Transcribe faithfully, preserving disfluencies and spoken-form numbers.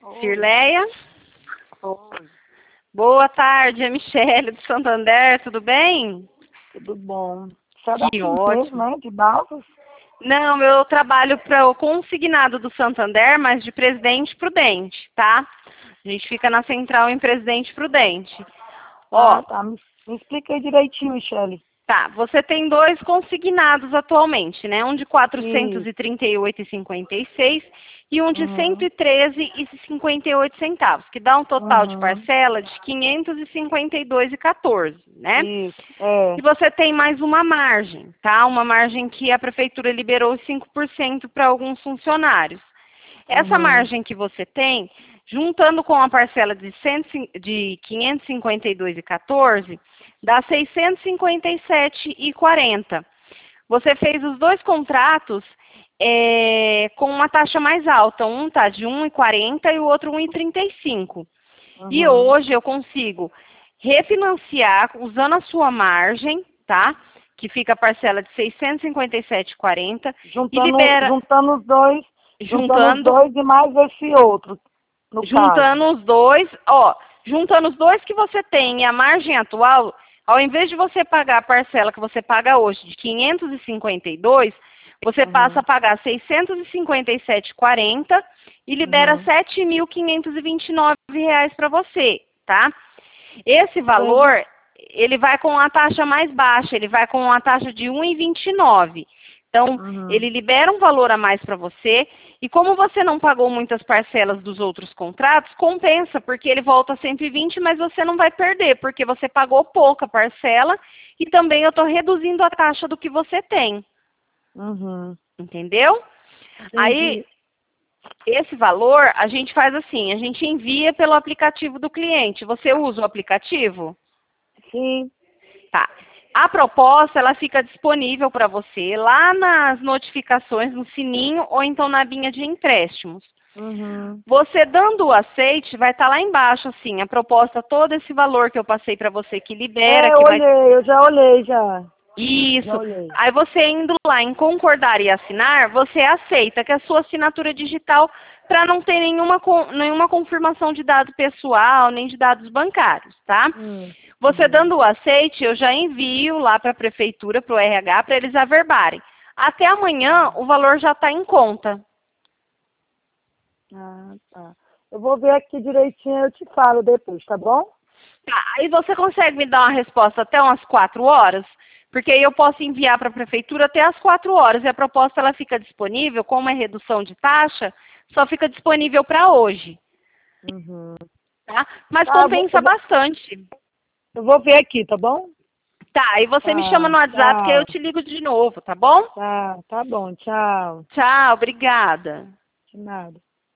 Oi. Cirleia? Oi, Boa tarde, é Michele do Santander, tudo bem? tudo bom? Você é Que daqui mesmo, ótimo. né? De Balsas? Não, eu trabalho para o consignado do Santander, mas de Presidente Prudente, tá? A gente fica na central em Presidente Prudente. Ó, Ah, tá. Me, me explica aí direitinho, Michele. tá, você tem dois consignados atualmente, né? Um de quatrocentos Isso. e trinta e oito e cinquenta e seis e um de cento Uhum. e treze e cinquenta e oito centavos, que dá um total de Uhum. parcela de quinhentos e cinquenta e dois e quatorze, né? Isso. É. E você tem mais uma margem, tá? Uma margem que a prefeitura liberou cinco por cento para alguns funcionários. Essa Uhum. margem que você tem, juntando com a parcela de, cento, de quinhentos e cinquenta e dois e quatorze, dá seiscentos e cinquenta e sete e quarenta. Você fez os dois contratos é, com uma taxa mais alta. Um tá de um e quarenta e o outro um e trinta e cinco. E Uhum. hoje eu consigo refinanciar usando a sua margem, tá? Que fica a parcela de seiscentos e cinquenta e sete e quarenta e Juntando, libera juntando os dois, juntando os juntando dois e mais esse outro, no caso. juntando os dois, ó, juntando os dois que você tem e a margem atual, ao invés de você pagar a parcela que você paga hoje de quinhentos e cinquenta e dois, você passa a Uhum. pagar seiscentos e cinquenta e sete e quarenta e libera Uhum. sete mil quinhentos e vinte e nove reais para você, tá? Esse Entendi. valor, ele vai com a taxa mais baixa, ele vai com a taxa de um e vinte e nove. Então, Uhum. ele libera um valor a mais para você, e como você não pagou muitas parcelas dos outros contratos, compensa, porque ele volta a cento e vinte, mas você não vai perder, porque você pagou pouca parcela, e também eu estou reduzindo a taxa do que você tem, Uhum. entendeu? Aí, Entendi. esse valor, a gente faz assim, a gente envia pelo aplicativo do cliente. Você usa o aplicativo? Sim. Tá. A proposta, ela fica disponível para você lá nas notificações, no sininho, ou então na abinha de empréstimos. Uhum. Você dando o aceite, vai estar lá embaixo, assim, a proposta, todo esse valor que eu passei para você, que libera, É, eu que vai... olhei, eu já olhei já. Já Isso. olhei. Aí você indo lá em concordar e assinar, você aceita que a sua assinatura é digital para não ter nenhuma, con- nenhuma confirmação de dado pessoal, nem de dados bancários, tá? Hum. Você Uhum. dando o aceite, eu já envio lá para a prefeitura, para o R H, para eles averbarem. Até amanhã, o valor já está em conta. Ah, tá. Eu vou ver aqui direitinho e eu te falo depois, tá bom? Tá, aí você consegue me dar uma resposta até umas quatro horas? Porque aí eu posso enviar para a prefeitura até as quatro horas. E a proposta ela fica disponível, como é redução de taxa, só fica disponível para hoje, Uhum. tá? Mas Tá, eu vou, eu compensa vou, bastante. eu vou ver aqui, tá bom? Tá, aí você me chama Tá, no WhatsApp que aí eu tchau. te ligo de novo, tá bom? Tá, tá bom, tchau. Tchau, obrigada. De nada.